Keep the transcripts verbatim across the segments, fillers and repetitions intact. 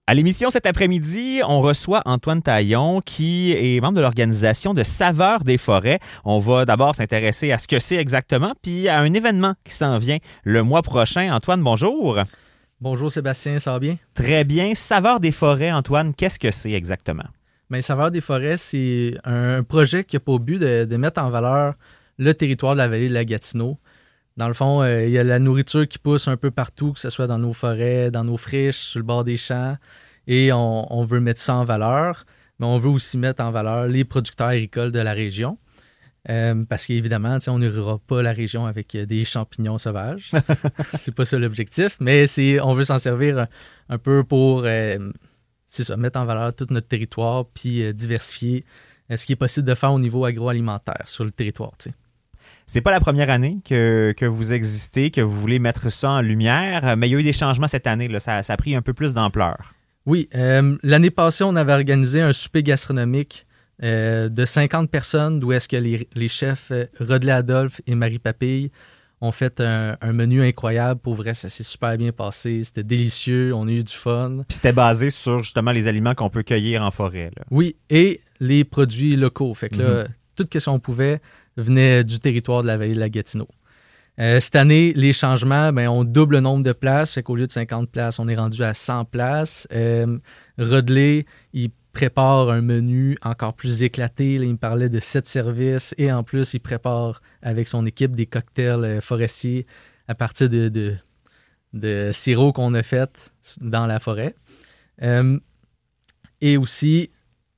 À l'émission cet après-midi, on reçoit Antoine Taillon qui est membre de l'organisation de Saveurs des forêts. On va d'abord s'intéresser à ce que c'est exactement, puis à un événement qui s'en vient le mois prochain. Antoine, bonjour. Bonjour Sébastien, ça va bien? Très bien. Saveurs des forêts, Antoine, qu'est-ce que c'est exactement? Bien, Saveurs des forêts, c'est un projet qui a pour but de, de mettre en valeur le territoire de la vallée de la Gatineau. Dans le fond, euh, il y a la nourriture qui pousse un peu partout, que ce soit dans nos forêts, dans nos friches, sur le bord des champs, et on, on veut mettre ça en valeur, mais on veut aussi mettre en valeur les producteurs agricoles de la région. Euh, parce qu'évidemment, on n'irrira pas la région avec des champignons sauvages. C'est pas ça l'objectif, mais c'est, on veut s'en servir un, un peu pour euh, c'est ça, mettre en valeur tout notre territoire puis euh, diversifier euh, ce qui est possible de faire au niveau agroalimentaire sur le territoire. T'sais. C'est pas la première année que, que vous existez, que vous voulez mettre ça en lumière, mais il y a eu des changements cette année. Là. Ça, ça a pris un peu plus d'ampleur. Oui. Euh, l'année passée, on avait organisé un souper gastronomique euh, de cinquante personnes, d'où est-ce que les, les chefs euh, Rodley Adolphe et Marie Papille ont fait un, un menu incroyable. Pour vrai, ça s'est super bien passé. C'était délicieux. On a eu du fun. Puis c'était basé sur justement les aliments qu'on peut cueillir en forêt. Là. Oui, et les produits locaux. Fait que là, mm-hmm. tout ce qu'on pouvait venait du territoire de la vallée de la Gatineau. Euh, cette année, les changements, ben, on double le nombre de places. Fait qu'au lieu de cinquante places, on est rendu à cent places. Euh, Rodley, il prépare un menu encore plus éclaté. Là, il me parlait de sept services et en plus, il prépare avec son équipe des cocktails euh, forestiers à partir de, de, de sirop qu'on a fait dans la forêt. Euh, et aussi,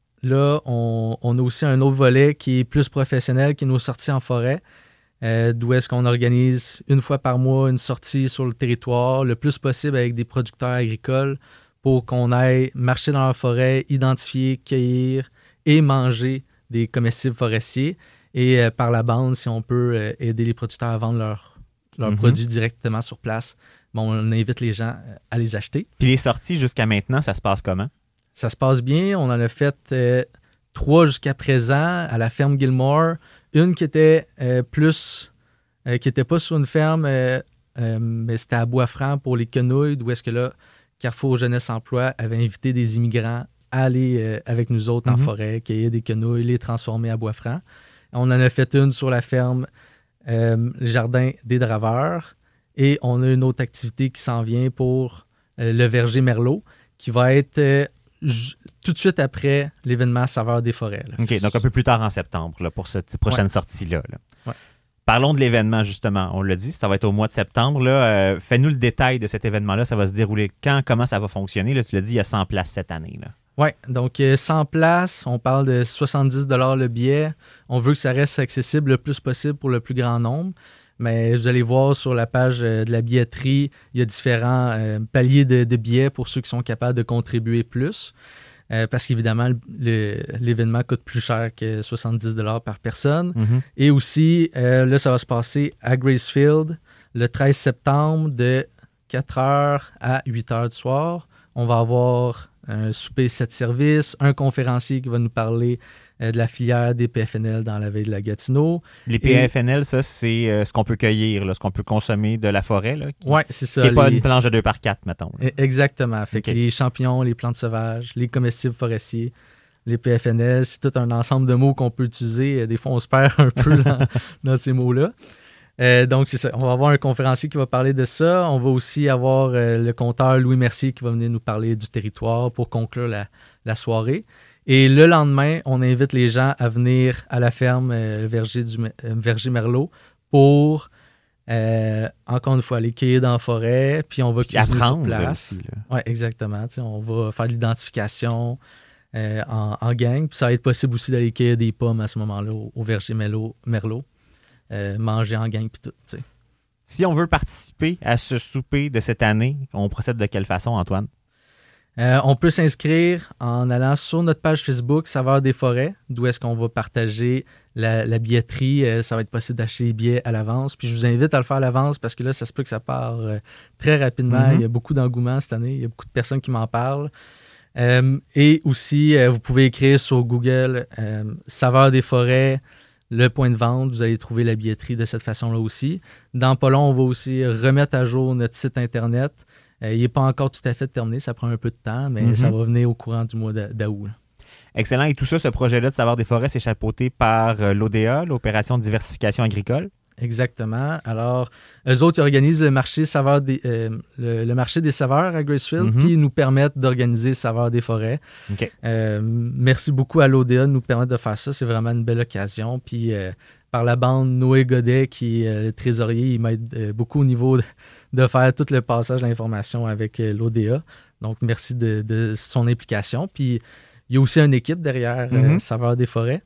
là, on, on a aussi un autre volet qui est plus professionnel, qui est nos sorties en forêt, euh, d'où est-ce qu'on organise une fois par mois une sortie sur le territoire, le plus possible avec des producteurs agricoles pour qu'on aille marcher dans la forêt, identifier, cueillir et manger des comestibles forestiers. Et euh, par la bande, si on peut euh, aider les producteurs à vendre leurs leurs mm-hmm. produits directement sur place, bon, on invite les gens à les acheter. Puis les sorties jusqu'à maintenant, ça se passe comment? Ça se passe bien. On en a fait euh, trois jusqu'à présent à la ferme Gilmore. Une qui était euh, plus... Euh, qui n'était pas sur une ferme, euh, euh, mais c'était à Bois-Franc pour les quenouilles, d'où est-ce que là, Carrefour Jeunesse Emploi avait invité des immigrants à aller euh, avec nous autres mm-hmm. en forêt, cueillir des quenouilles, les transformer à Bois-Franc. On en a fait une sur la ferme euh, le Jardin des Draveurs. Et on a une autre activité qui s'en vient pour euh, le verger Merlot, qui va être... Euh, tout de suite après l'événement Saveurs des forêts. Là. OK, donc un peu plus tard en septembre là, pour cette prochaine ouais. sortie-là. Là. Ouais. Parlons de l'événement, justement. On l'a dit, ça va être au mois de septembre. Là. Euh, fais-nous le détail de cet événement-là. Ça va se dérouler quand, comment ça va fonctionner? Là, tu l'as dit, il y a cent places cette année. Oui, donc euh, cent places, on parle de soixante-dix dollars le billet. On veut que ça reste accessible le plus possible pour le plus grand nombre. Mais vous allez voir sur la page de la billetterie, il y a différents euh, paliers de, de billets pour ceux qui sont capables de contribuer plus. Euh, parce qu'évidemment, le, l'événement coûte plus cher que soixante-dix dollars par personne. Mm-hmm. Et aussi, euh, là, ça va se passer à Gracefield le treize septembre de quatre heures à huit heures du soir. On va avoir un souper sept services, un conférencier qui va nous parler de la filière des P F N L dans la vallée de la Gatineau. Les P F N L, Et... ça, c'est euh, ce qu'on peut cueillir, là, ce qu'on peut consommer de la forêt. Oui, c'est ça. Qui n'est les... pas une planche de deux par quatre, mettons. Là. Exactement. Fait okay. que les champignons, les plantes sauvages, les comestibles forestiers, les P F N L, c'est tout un ensemble de mots qu'on peut utiliser. Des fois, on se perd un peu dans, dans ces mots-là. Euh, donc, c'est ça. On va avoir un conférencier qui va parler de ça. On va aussi avoir euh, le conteur Louis Mercier qui va venir nous parler du territoire pour conclure la, la soirée. Et le lendemain, on invite les gens à venir à la ferme euh, le verger, du, euh, verger Merlot pour, euh, encore une fois, aller cueillir dans la forêt. Puis on va puis cuisiner sur place. Oui, exactement. T'sais, on va faire de l'identification euh, en, en gang. Puis ça va être possible aussi d'aller cueillir des pommes à ce moment-là au, au verger Merlot. Merlot. Euh, manger en gang puis tout. T'sais. Si on veut participer à ce souper de cette année, on procède de quelle façon, Antoine? Euh, on peut s'inscrire en allant sur notre page Facebook Saveurs des forêts, d'où est-ce qu'on va partager la, la billetterie. Euh, ça va être possible d'acheter les billets à l'avance. Puis je vous invite à le faire à l'avance parce que là, ça se peut que ça part euh, très rapidement. Mm-hmm. Il y a beaucoup d'engouement cette année. Il y a beaucoup de personnes qui m'en parlent. Euh, et aussi, euh, vous pouvez écrire sur Google euh, Saveurs des forêts, le point de vente. Vous allez trouver la billetterie de cette façon-là aussi. Dans pas long, on va aussi remettre à jour notre site Internet. Euh, il n'est pas encore tout à fait terminé, ça prend un peu de temps, mais mm-hmm. ça va venir au courant du mois d'août. Là. Excellent. Et tout ça, ce projet-là de Saveurs des forêts, c'est chapeauté par euh, l'O D A, l'Opération de diversification agricole. Exactement. Alors, eux autres, ils organisent le marché, saveur des, euh, le, le marché des saveurs à Gracefield, mm-hmm. puis ils nous permettent d'organiser Saveurs des forêts. Okay. Euh, merci beaucoup à l'O D A de nous permettre de faire ça. C'est vraiment une belle occasion. Puis, euh, par la bande, Noé Godet, qui est euh, le trésorier, il m'aide euh, beaucoup au niveau de, de faire tout le passage de l'information avec euh, l'O D A. Donc, merci de, de son implication. Puis, il y a aussi une équipe derrière mm-hmm. euh, Saveurs des forêts.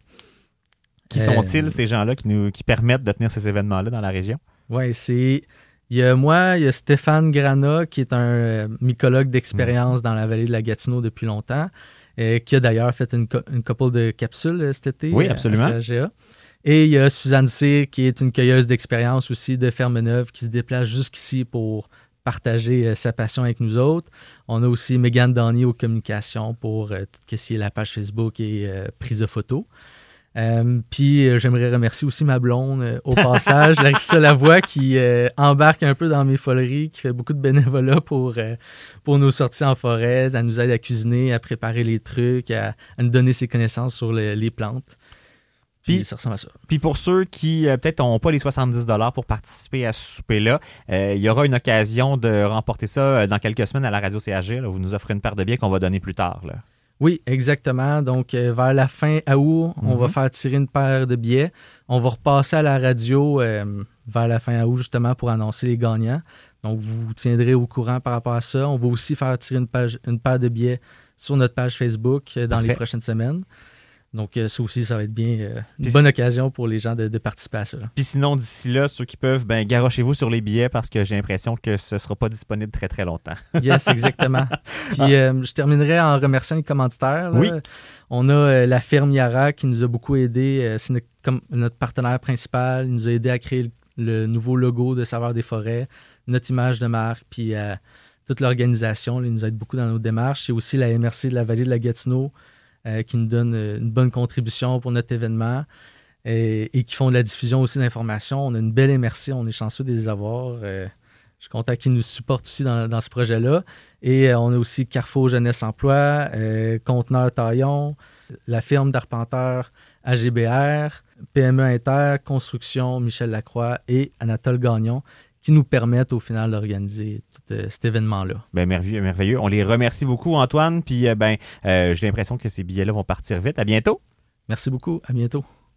Qui sont-ils, euh, ces gens-là, qui nous qui permettent de tenir ces événements-là dans la région? Oui, c'est... Il y a moi, il y a Stéphane Grana, qui est un euh, mycologue d'expérience mmh. dans la vallée de la Gatineau depuis longtemps, euh, qui a d'ailleurs fait une, co- une couple de capsules euh, cet été. Oui, absolument. À C H G A. Et il y a Suzanne Cyr, qui est une cueilleuse d'expérience aussi de Fermeneuve, qui se déplace jusqu'ici pour partager euh, sa passion avec nous autres. On a aussi Mégane Danier aux communications pour euh, tout ce qui est la page Facebook et euh, prise de photos. Euh, puis euh, j'aimerais remercier aussi ma blonde euh, au passage, Larissa Lavoie, qui euh, embarque un peu dans mes foleries, qui fait beaucoup de bénévolat pour, euh, pour nos sorties en forêt. Elle nous aide à cuisiner, à préparer les trucs, à, à nous donner ses connaissances sur le, les plantes. Puis, puis ça ressemble à ça. Puis pour ceux qui euh, peut-être n'ont pas les soixante-dix dollars pour participer à ce souper-là, euh, il y aura une occasion de remporter ça dans quelques semaines à la radio C H G. Là, vous nous offrez une paire de billets qu'on va donner plus tard, là. Oui, exactement. Donc, euh, vers la fin août, on mm-hmm. va faire tirer une paire de billets. On va repasser à la radio euh, vers la fin août, justement, pour annoncer les gagnants. Donc, vous vous tiendrez au courant par rapport à ça. On va aussi faire tirer une, page, une paire de billets sur notre page Facebook euh, dans Parfait. Les prochaines semaines. Donc, euh, ça aussi, ça va être bien euh, une bonne occasion pour les gens de, de participer à ça. Là. Puis sinon, d'ici là, ceux qui peuvent, ben garochez-vous sur les billets parce que j'ai l'impression que ce ne sera pas disponible très, très longtemps. Yes, exactement. Puis euh, je terminerai en remerciant les commanditaires. Là. Oui. On a euh, la ferme Yara qui nous a beaucoup aidé. Euh, c'est notre, comme, notre partenaire principal. Il nous a aidé à créer le, le nouveau logo de Saveurs des forêts, notre image de marque, puis euh, toute l'organisation. Là, il nous aide beaucoup dans nos démarches. C'est aussi la M R C de la vallée de la Gatineau. Euh, qui nous donnent une bonne contribution pour notre événement et, et qui font de la diffusion aussi d'informations. On a une belle M R C, on est chanceux de les avoir. Euh, je suis content qu'ils nous supportent aussi dans, dans ce projet-là. Et euh, on a aussi Carrefour Jeunesse Emploi, euh, Conteneur Taillon, la firme d'arpenteur A G B R, P M E Inter, Construction Michel Lacroix et Anatole Gagnon, qui nous permettent au final d'organiser tout euh, cet événement-là. Bien, merveilleux, merveilleux. On les remercie beaucoup, Antoine. Puis, euh, ben, euh, j'ai l'impression que ces billets-là vont partir vite. À bientôt. Merci beaucoup. À bientôt.